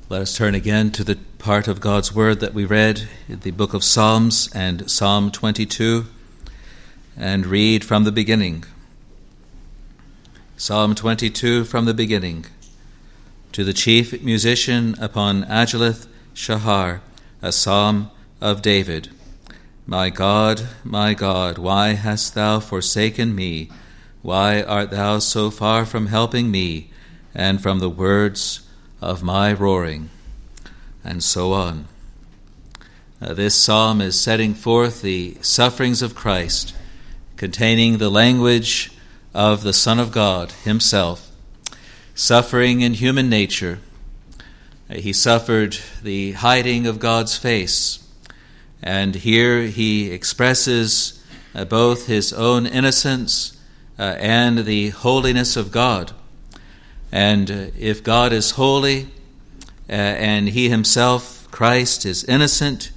Let us turn again to the part of God's Word that we read in the book of Psalms and Psalm 22, and read from the beginning. Psalm 22 from the beginning. To the chief musician upon Ajaleth Shahar, a psalm of David. My God, why hast thou forsaken me? Why art thou so far from helping me, and from the words of my roaring? And so on. This psalm is setting forth the sufferings of Christ, containing the language of the Son of God himself, suffering in human nature. He suffered the hiding of God's face, and here he expresses both his own innocence and the holiness of God. And if God is holy and he himself, Christ, is innocent,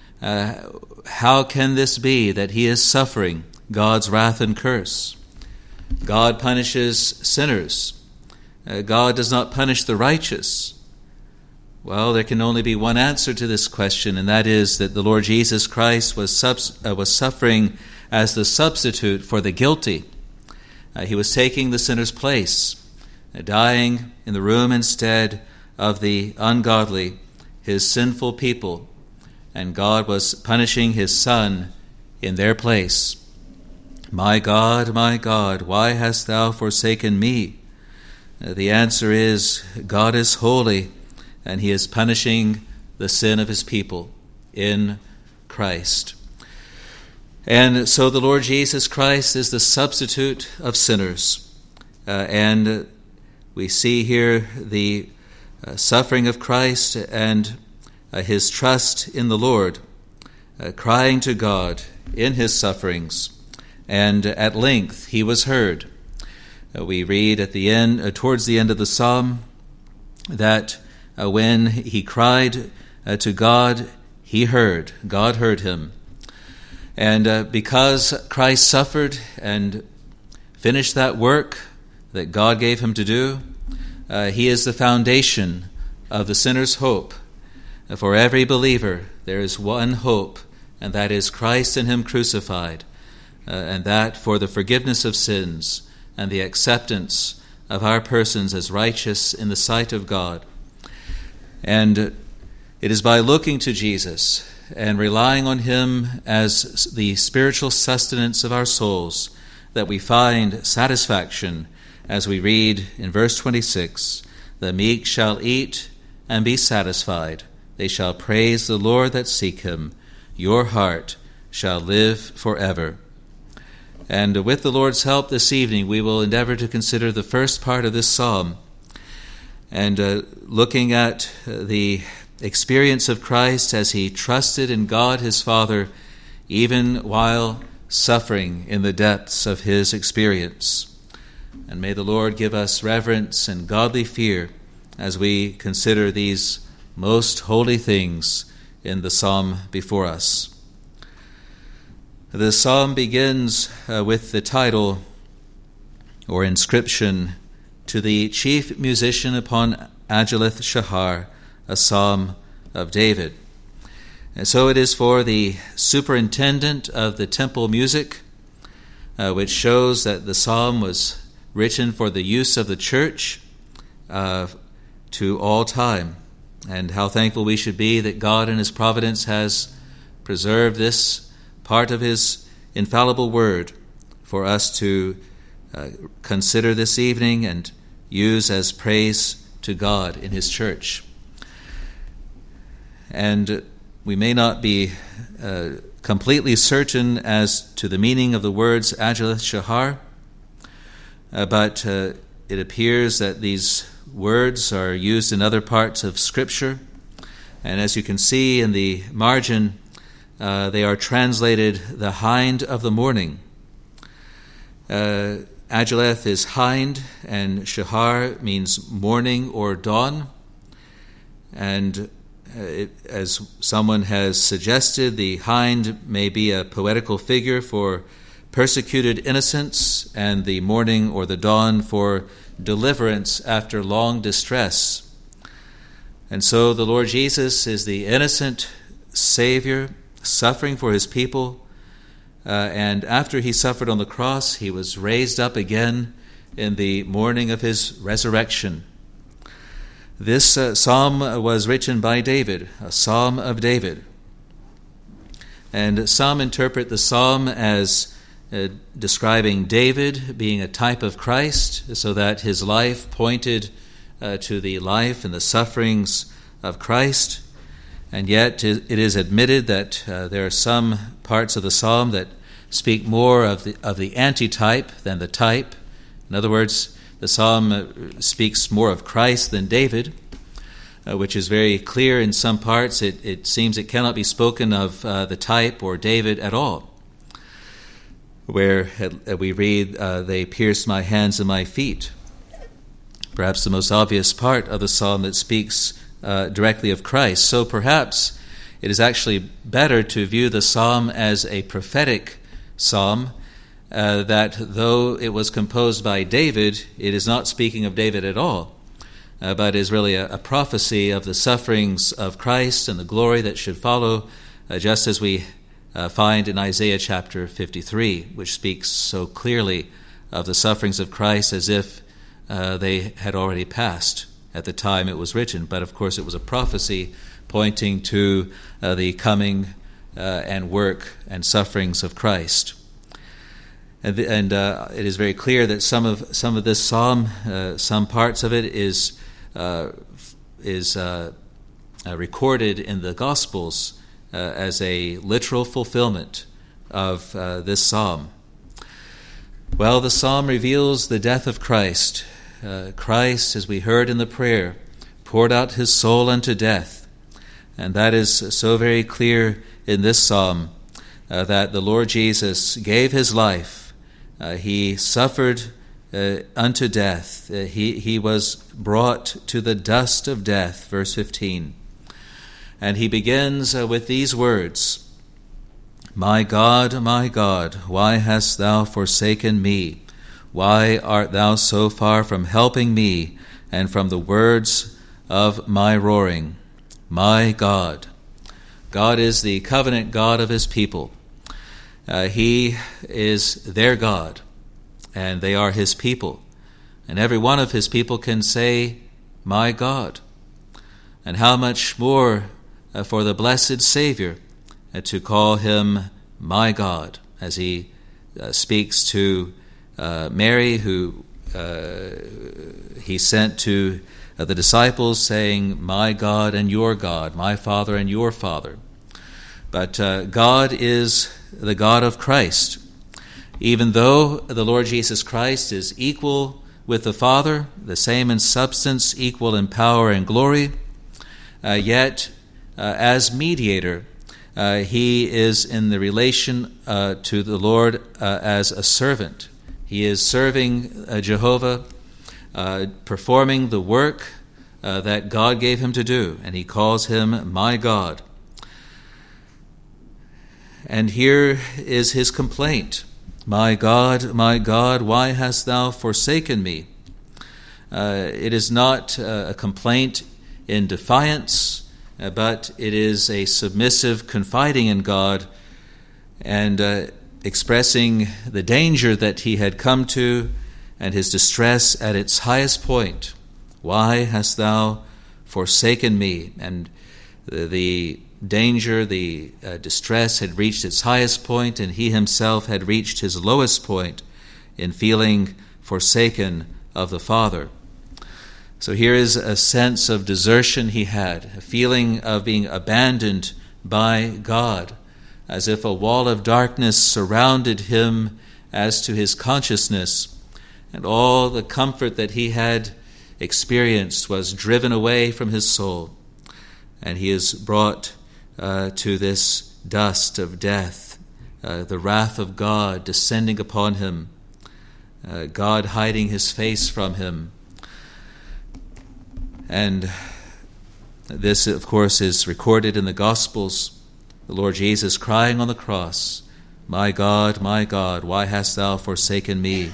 how can this be that he is suffering God's wrath and curse? God punishes sinners. God does not punish the righteous. Well, there can only be one answer to this question, and that is that the Lord Jesus Christ was suffering as the substitute for the guilty. He was taking the sinner's place, dying in the room instead of the ungodly, his sinful people, and God was punishing his Son in their place. My God, why hast thou forsaken me? The answer is, God is holy, and he is punishing the sin of his people in Christ. And so the Lord Jesus Christ is the substitute of sinners, and we see here the suffering of Christ and his trust in the Lord, crying to God in his sufferings, and at length he was heard. We read at the end, towards the end of the psalm, that when he cried to God, he heard. God heard him. And because Christ suffered and finished that work that God gave him to do, he is the foundation of the sinner's hope. For every believer, there is one hope, and that is Christ and him crucified, and that for the forgiveness of sins and the acceptance of our persons as righteous in the sight of God. And it is by looking to Jesus and relying on him as the spiritual sustenance of our souls that we find satisfaction, as we read in verse 26, the meek shall eat and be satisfied. They shall praise the Lord that seek him. Your heart shall live forever. And with the Lord's help this evening, we will endeavor to consider the first part of this psalm, and looking at the experience of Christ as he trusted in God his Father, even while suffering in the depths of his experience. And may the Lord give us reverence and godly fear as we consider these most holy things in the psalm before us. The psalm begins with the title or inscription, To the chief musician upon Ajaleth Shahar, a psalm of David. And so it is for the superintendent of the temple music, which shows that the psalm was written for the use of the church to all time. And how thankful we should be that God in his providence has preserved this part of his infallible word for us to consider this evening and use as praise to God in his church. And we may not be completely certain as to the meaning of the words Ajaleth Shahar, but it appears that these words are used in other parts of Scripture. And as you can see in the margin, they are translated the hind of the morning. Ajaleth is hind, and Shahar means morning or dawn. And as someone has suggested, the hind may be a poetical figure for persecuted innocence, and the morning or the dawn for deliverance after long distress. And so the Lord Jesus is the innocent Savior suffering for his people. And after he suffered on the cross, he was raised up again in the morning of his resurrection. This psalm was written by David, a psalm of David. And some interpret the psalm as describing David being a type of Christ, so that his life pointed to the life and the sufferings of Christ. And yet it is admitted that there are some parts of the psalm that speak more of the antitype than the type. In other words, the psalm speaks more of Christ than David, which is very clear in some parts. It seems it cannot be spoken of the type or David at all, where we read, they pierced my hands and my feet. Perhaps the most obvious part of the psalm that speaks directly of Christ. So perhaps it is actually better to view the psalm as a prophetic psalm, that though it was composed by David, it is not speaking of David at all, but is really a prophecy of the sufferings of Christ and the glory that should follow, just as we find in Isaiah chapter 53, which speaks so clearly of the sufferings of Christ as if they had already passed at the time it was written. But of course it was a prophecy pointing to the coming and work and sufferings of Christ. And it is very clear that some of this psalm, some parts of it is recorded in the Gospels as a literal fulfillment of this psalm. Well, the psalm reveals the death of Christ. Christ, as we heard in the prayer, poured out his soul unto death. And that is so very clear in this psalm, that the Lord Jesus gave his life. He suffered unto death. He was brought to the dust of death, verse 15. And he begins with these words, my God, why hast thou forsaken me? Why art thou so far from helping me and from the words of my roaring? My God. God is the covenant God of his people. He is their God, and they are his people. And every one of his people can say, my God. And how much more for the blessed Savior to call him my God, as he speaks to Mary, who he sent to the disciples, saying, my God and your God, my Father and your Father. But God is the God of Christ. Even though the Lord Jesus Christ is equal with the Father, the same in substance, equal in power and glory, yet as mediator, he is in the relation to the Lord as a servant. He is serving Jehovah, performing the work that God gave him to do, and he calls him my God. And here is his complaint. My God, why hast thou forsaken me? It is not a complaint in defiance, but it is a submissive confiding in God and expressing the danger that he had come to and his distress at its highest point. Why hast thou forsaken me? And the danger, the distress had reached its highest point, and he himself had reached his lowest point in feeling forsaken of the Father. So here is a sense of desertion he had, a feeling of being abandoned by God, as if a wall of darkness surrounded him as to his consciousness, and all the comfort that he had experienced was driven away from his soul, and he is brought to this dust of death, the wrath of God descending upon him, God hiding his face from him. And this, of course, is recorded in the Gospels. The Lord Jesus crying on the cross, my God, why hast thou forsaken me?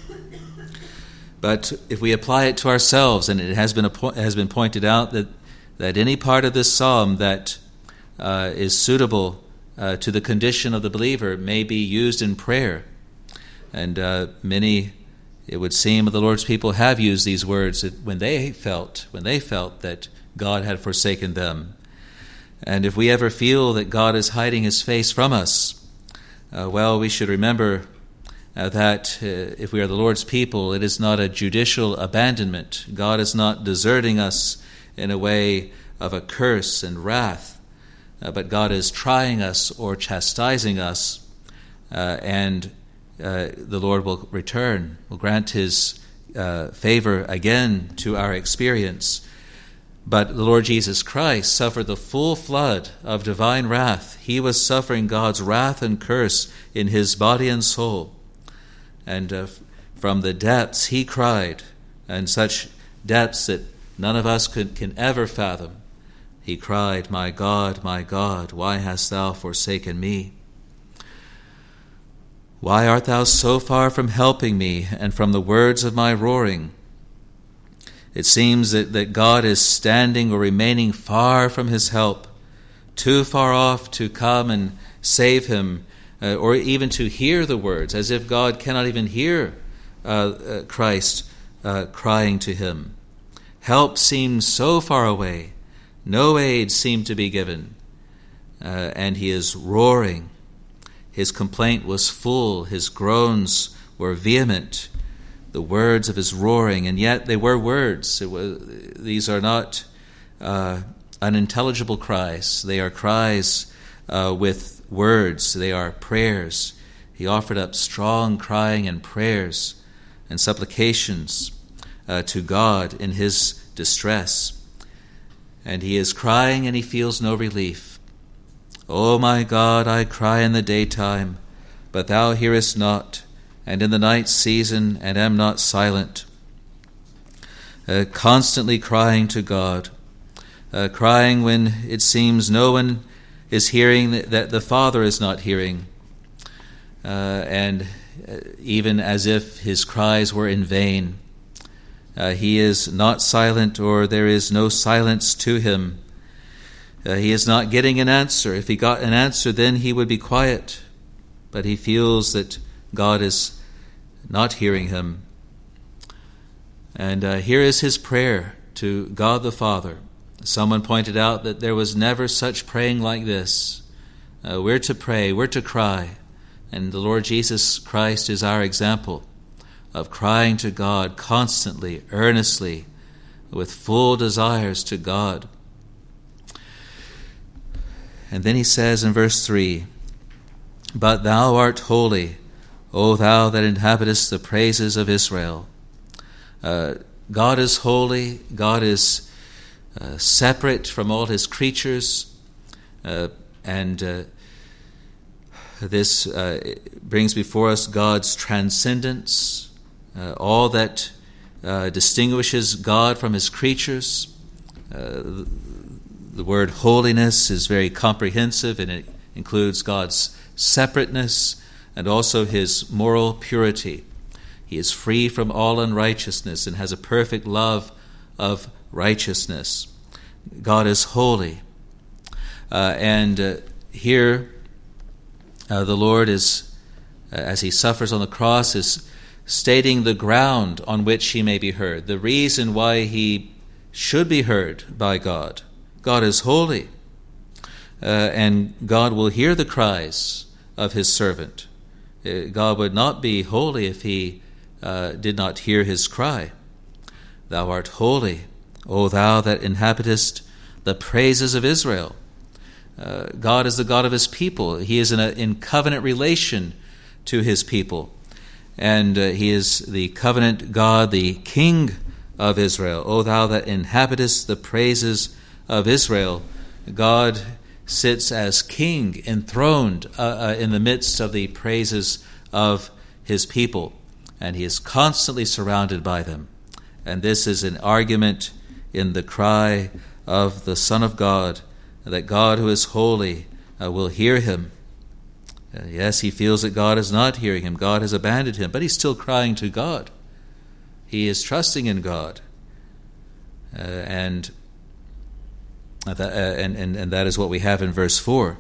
But if we apply it to ourselves, and it has been pointed out that that any part of this psalm that is suitable to the condition of the believer may be used in prayer. And many, it would seem, of the Lord's people have used these words when they felt that God had forsaken them. And if we ever feel that God is hiding his face from us, we should remember that if we are the Lord's people, it is not a judicial abandonment. God is not deserting us in a way of a curse and wrath, but God is trying us or chastising us, and the Lord will grant his favor again to our experience. But the Lord Jesus Christ suffered the full flood of divine wrath. He was suffering God's wrath and curse in his body and soul. And from the depths he cried, and such depths that none of us can ever fathom. He cried, my God, why hast thou forsaken me? Why art thou so far from helping me and from the words of my roaring? It seems that God is standing or remaining far from his help, too far off to come and save him, or even to hear the words, as if God cannot even hear Christ crying to him. Help seems so far away. No aid seemed to be given. And he is roaring. His complaint was full. His groans were vehement. The words of his roaring, and yet they were words. These are not unintelligible cries. They are cries with words. They are prayers. He offered up strong crying and prayers and supplications to God in his distress. And he is crying and he feels no relief. O my God, I cry in the daytime, but thou hearest not, and in the night season, and am not silent. Constantly crying to God, crying when it seems no one is hearing, that the Father is not hearing, and even as if his cries were in vain. He is not silent, or there is no silence to him. He is not getting an answer. If he got an answer, then he would be quiet. But he feels that God is not hearing him. And here is his prayer to God the Father. Someone pointed out that there was never such praying like this. We're to pray, we're to cry. And the Lord Jesus Christ is our example of crying to God constantly, earnestly, with full desires to God. And then he says in verse 3, But thou art holy, O thou that inhabitest the praises of Israel. God is holy. God is separate from all his creatures. And this brings before us God's transcendence, all that distinguishes God from his creatures. The word holiness is very comprehensive, and it includes God's separateness and also his moral purity. He is free from all unrighteousness and has a perfect love of righteousness. God is holy. And here the Lord is, as he suffers on the cross, is stating the ground on which he may be heard, the reason why he should be heard by God. God is holy, and God will hear the cries of his servant. God would not be holy if he did not hear his cry. Thou art holy, O thou that inhabitest the praises of Israel. God is the God of his people. He is in covenant relation to his people. And he is the covenant God, the King of Israel. O thou that inhabitest the praises of Israel. God sits as king, enthroned in the midst of the praises of his people. And he is constantly surrounded by them. And this is an argument in the cry of the Son of God, that God who is holy will hear him. Yes, he feels that God is not hearing him. God has abandoned him, but he's still crying to God. He is trusting in God. And And that is what we have in verse 4.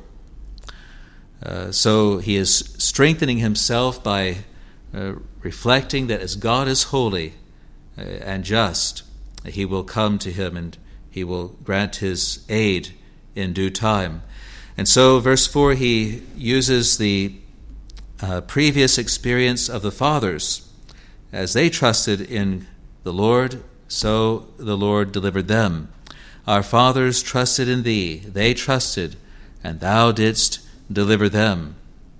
So he is strengthening himself by reflecting that as God is holy and just, he will come to him and he will grant his aid in due time. And so verse 4, he uses the previous experience of the fathers. As they trusted in the Lord, so the Lord delivered them. Our fathers trusted in thee. They trusted, and thou didst deliver them.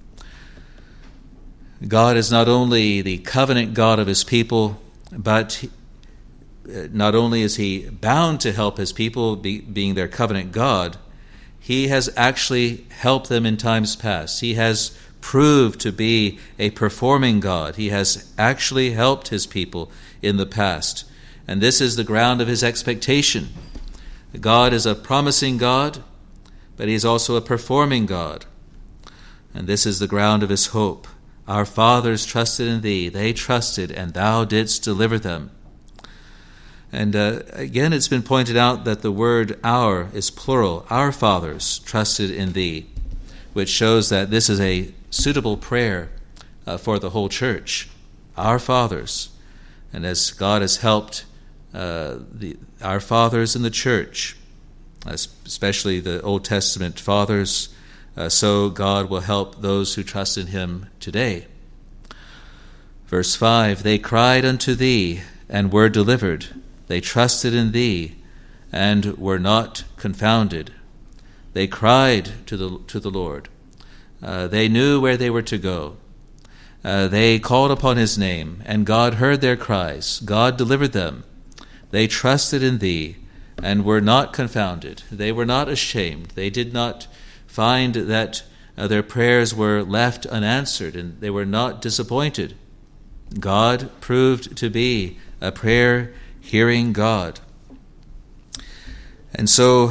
God is not only the covenant God of his people, but not only is he bound to help his people, being their covenant God, he has actually helped them in times past. He has proved to be a performing God. He has actually helped his people in the past. And this is the ground of his expectation. God is a promising God, but he is also a performing God. And this is the ground of his hope. Our fathers trusted in thee. They trusted, and thou didst deliver them. And again, it's been pointed out that the word our is plural. Our fathers trusted in thee, which shows that this is a suitable prayer for the whole church. Our fathers. And as God has helped our fathers in the church, especially the Old Testament fathers, so God will help those who trust in him today. Verse 5, they cried unto thee and were delivered. They trusted in thee and were not confounded. They cried to the Lord. They knew where they were to go. They called upon his name, and God heard their cries. God delivered them. They trusted in thee and were not confounded. They were not ashamed. They did not find that their prayers were left unanswered, and they were not disappointed. God proved to be a prayer-hearing God. And so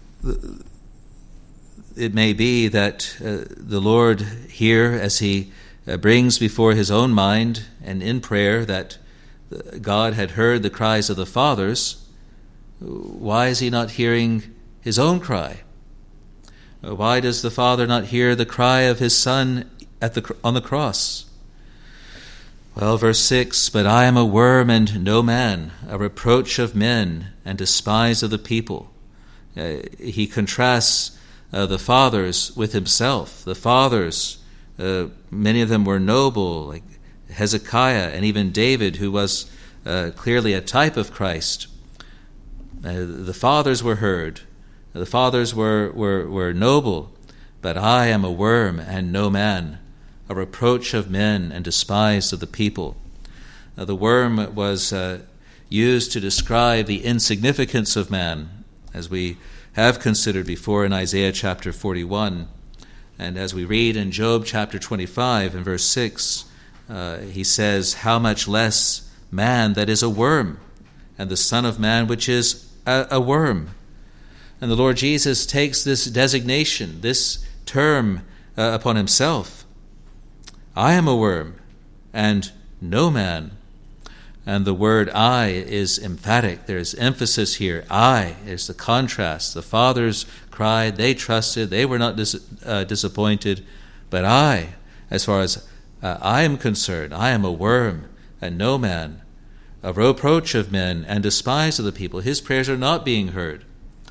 it may be that the Lord here, as he brings before his own mind and in prayer that God had heard the cries of the fathers, why is he not hearing his own cry? Why does the Father not hear the cry of his Son on the cross? Well, verse 6, but I am a worm and no man, a reproach of men and despised of the people. He contrasts the fathers with himself. The fathers, many of them were noble, like Hezekiah and even David, who was clearly a type of Christ. The fathers were heard. The fathers were noble, but I am a worm and no man, a reproach of men and despised of the people. The worm was used to describe the insignificance of man, as we have considered before in Isaiah chapter 41. And as we read in Job chapter 25 and verse 6, he says, how much less man that is a worm, and the Son of Man which is a worm. And the Lord Jesus takes this designation, this term upon himself. I am a worm, and no man. And the word I is emphatic. There's emphasis here. I is the contrast. The fathers cried, they trusted, they were not disappointed. But I, as far as I am concerned, I am a worm and no man, a reproach of men and despised of the people. His prayers are not being heard.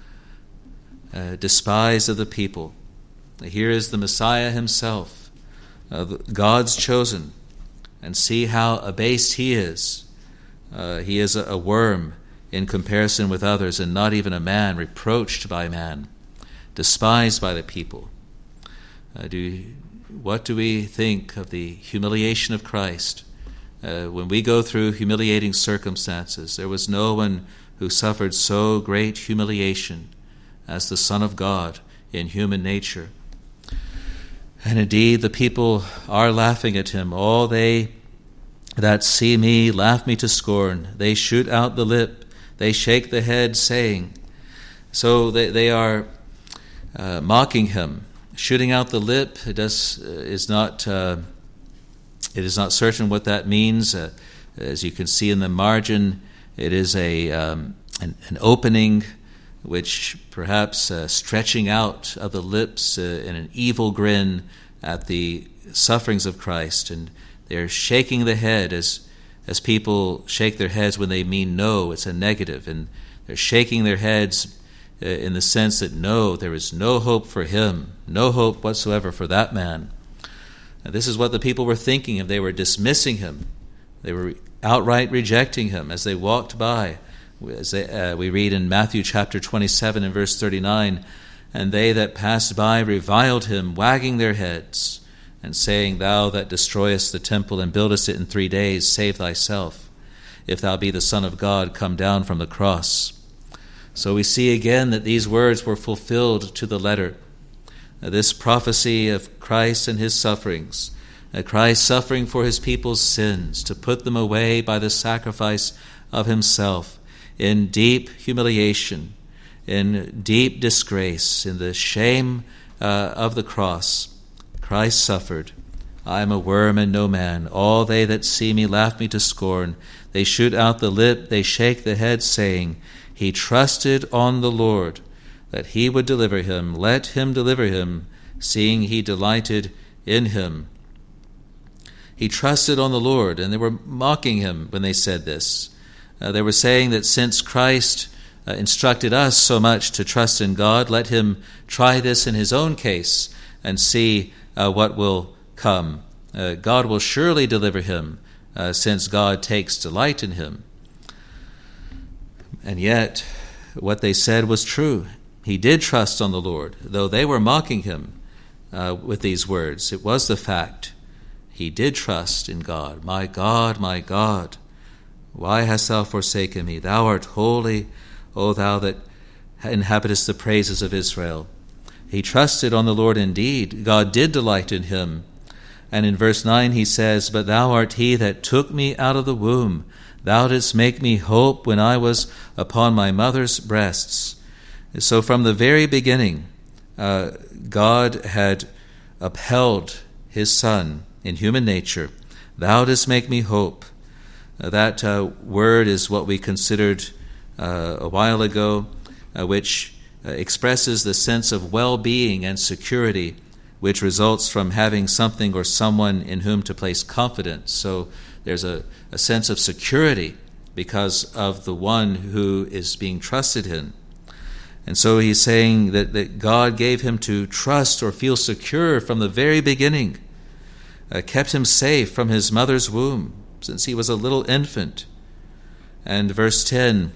Despised of the people. Here is the Messiah himself, God's chosen, and see how abased he is. He is a worm in comparison with others, and not even a man, reproached by man, despised by the people. What do we think of the humiliation of Christ? When we go through humiliating circumstances, there was no one who suffered so great humiliation as the Son of God in human nature. And indeed, the people are laughing at him. All they that see me laugh me to scorn. They shoot out the lip. They shake the head, saying. So they are mocking him. Shooting out the lip, it is not certain what that means. As you can see in the margin, it is an opening which perhaps stretching out of the lips in an evil grin at the sufferings of Christ, and they're shaking the head as people shake their heads when they mean no, it's a negative, and they're shaking their heads in the sense that no, there is no hope for him, no hope whatsoever for that man. And this is what the people were thinking of. They were dismissing him. They were outright rejecting him as they walked by. As we read in Matthew chapter 27 and verse 39, "And they that passed by reviled him, wagging their heads, and saying, Thou that destroyest the temple and buildest it in 3 days, save thyself. If thou be the Son of God, come down from the cross." So we see again that these words were fulfilled to the letter. This prophecy of Christ and his sufferings, Christ suffering for his people's sins, to put them away by the sacrifice of himself, in deep humiliation, in deep disgrace, in the shame of the cross, Christ suffered. "I am a worm and no man. All they that see me laugh me to scorn. They shoot out the lip, they shake the head, saying, He trusted on the Lord, that he would deliver him. Let him deliver him, seeing he delighted in him." He trusted on the Lord, and they were mocking him when they said this. They were saying that since Christ instructed us so much to trust in God, let him try this in his own case and see what will come. God will surely deliver him, since God takes delight in him. And yet, what they said was true. He did trust on the Lord, though they were mocking him with these words. It was the fact. He did trust in God. My God, why hast thou forsaken me? Thou art holy, O thou that inhabitest the praises of Israel." He trusted on the Lord indeed. God did delight in him. And in verse 9 he says, "But thou art he that took me out of the womb. Thou didst make me hope when I was upon my mother's breasts." So from the very beginning, God had upheld his Son in human nature. "Thou didst make me hope." That word is what we considered a while ago, which expresses the sense of well-being and security which results from having something or someone in whom to place confidence. So there's a sense of security because of the one who is being trusted in. And so he's saying that God gave him to trust or feel secure from the very beginning, kept him safe from his mother's womb since he was a little infant. And verse 10,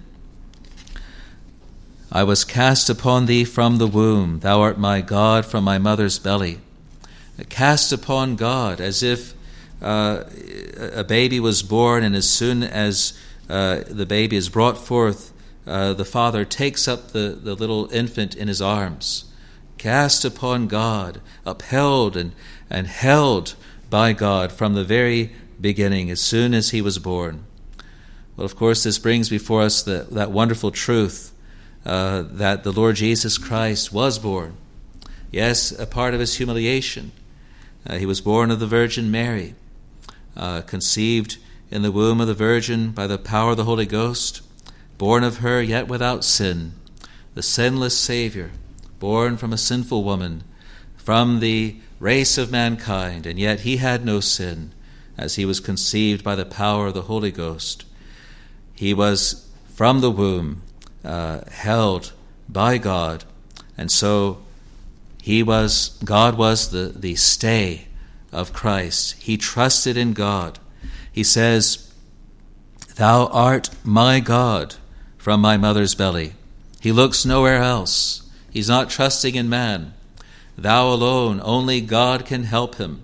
"I was cast upon thee from the womb. Thou art my God from my mother's belly." Cast upon God, as if a baby was born, and as soon as the baby is brought forth, the father takes up the little infant in his arms. Cast upon God, upheld and held by God from the very beginning, as soon as he was born. Well, of course, this brings before us that wonderful truth that the Lord Jesus Christ was born. Yes, a part of his humiliation. He was born of the Virgin Mary, conceived in the womb of the Virgin by the power of the Holy Ghost, born of her yet without sin, the sinless Savior, born from a sinful woman, from the race of mankind, and yet he had no sin, as he was conceived by the power of the Holy Ghost. He was from the womb held by God, and so God was the stay of Christ. He trusted in God. He says, "Thou art my God from my mother's belly." He looks nowhere else. He's not trusting in man. Thou alone, only God can help him.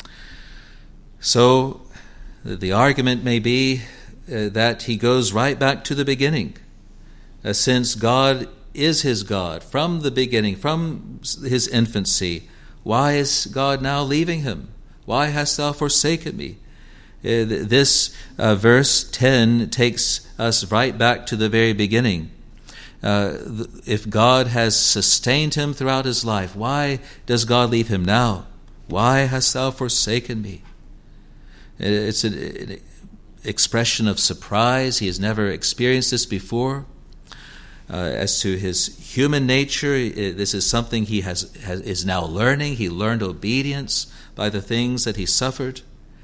So the argument may be that he goes right back to the beginning. Since God is his God from the beginning, from his infancy, why is God now leaving him? Why hast thou forsaken me? This verse 10 takes us right back to the very beginning. If God has sustained him throughout his life, why does God leave him now? Why hast thou forsaken me? It's an expression of surprise. He has never experienced this before. As to his human nature, this is something he is now learning. He learned obedience by the things that he suffered.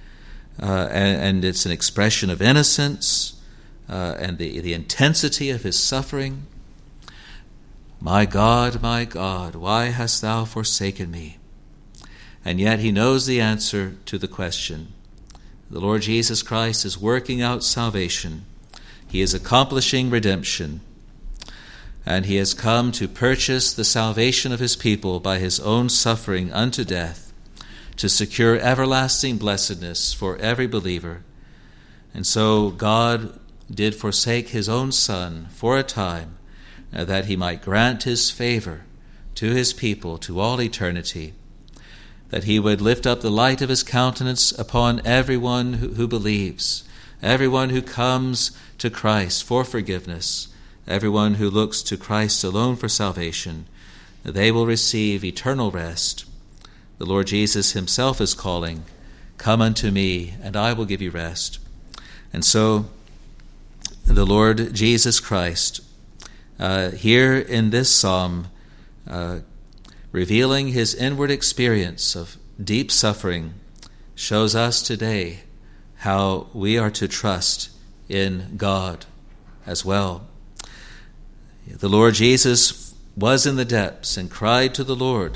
And it's an expression of innocence and the intensity of his suffering. My God, why hast thou forsaken me? And yet he knows the answer to the question. The Lord Jesus Christ is working out salvation. He is accomplishing redemption. And he has come to purchase the salvation of his people by his own suffering unto death, to secure everlasting blessedness for every believer. And so God did forsake his own Son for a time, that he might grant his favor to his people to all eternity, that he would lift up the light of his countenance upon everyone who believes, everyone who comes to Christ for forgiveness, everyone who looks to Christ alone for salvation. They will receive eternal rest. The Lord Jesus himself is calling, "Come unto me, and I will give you rest." And so the Lord Jesus Christ, here in this psalm, revealing his inward experience of deep suffering, shows us today how we are to trust in God as well. The Lord Jesus was in the depths and cried to the Lord.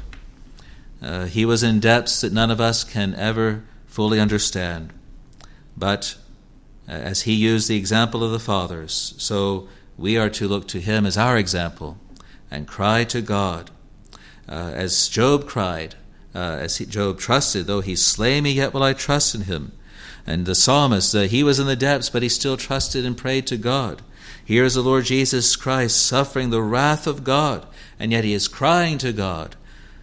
He was in depths that none of us can ever fully understand. But as he used the example of the fathers, so we are to look to him as our example and cry to God. As Job cried, Job trusted, though he slay me, yet will I trust in him. And the psalmist, he was in the depths, but he still trusted and prayed to God. Here is the Lord Jesus Christ suffering the wrath of God, and yet he is crying to God.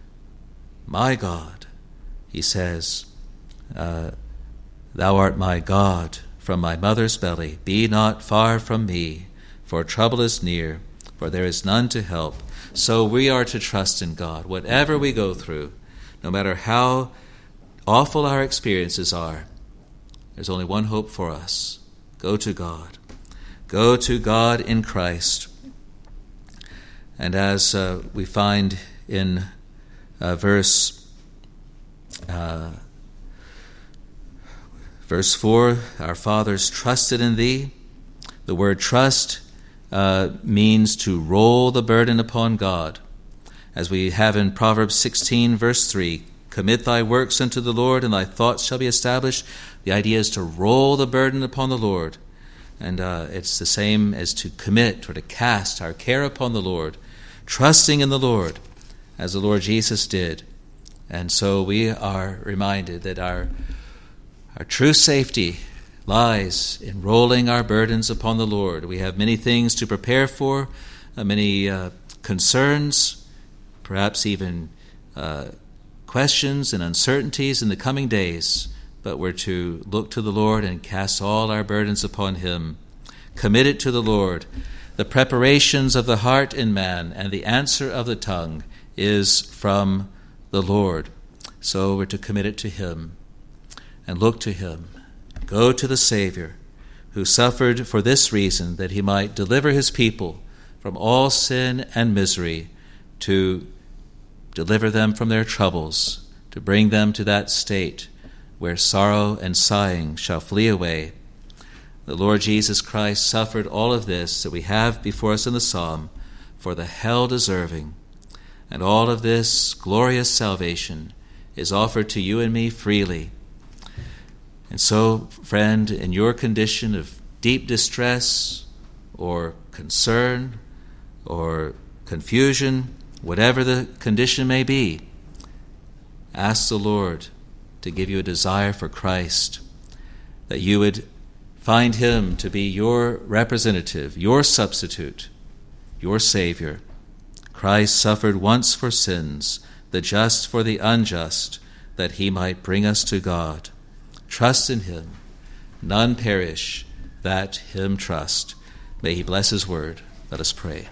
My God, he says, thou art my God from my mother's belly. Be not far from me, for trouble is near, for there is none to help. So we are to trust in God. Whatever we go through, no matter how awful our experiences are, there's only one hope for us. Go to God. Go to God in Christ. And as we find in verse 4, our fathers trusted in thee. The word trust means to roll the burden upon God. As we have in Proverbs 16, verse 3, commit thy works unto the Lord, and thy thoughts shall be established. The idea is to roll the burden upon the Lord. And it's the same as to commit or to cast our care upon the Lord, trusting in the Lord as the Lord Jesus did. And so we are reminded that our true safety lies in rolling our burdens upon the Lord. We have many things to prepare for, many concerns, perhaps even questions and uncertainties in the coming days. But we're to look to the Lord and cast all our burdens upon him. Commit it to the Lord. The preparations of the heart in man and the answer of the tongue is from the Lord. So we're to commit it to him and look to him. Go to the Savior, who suffered for this reason, that he might deliver his people from all sin and misery, to deliver them from their troubles, to bring them to that state where sorrow and sighing shall flee away. The Lord Jesus Christ suffered all of this that we have before us in the psalm for the hell-deserving. And all of this glorious salvation is offered to you and me freely. And so, friend, in your condition of deep distress or concern or confusion, whatever the condition may be, ask the Lord to give you a desire for Christ, that you would find him to be your representative, your substitute, your Savior. Christ suffered once for sins, the just for the unjust, that he might bring us to God. Trust in him. None perish that him trust. May he bless his word. Let us pray.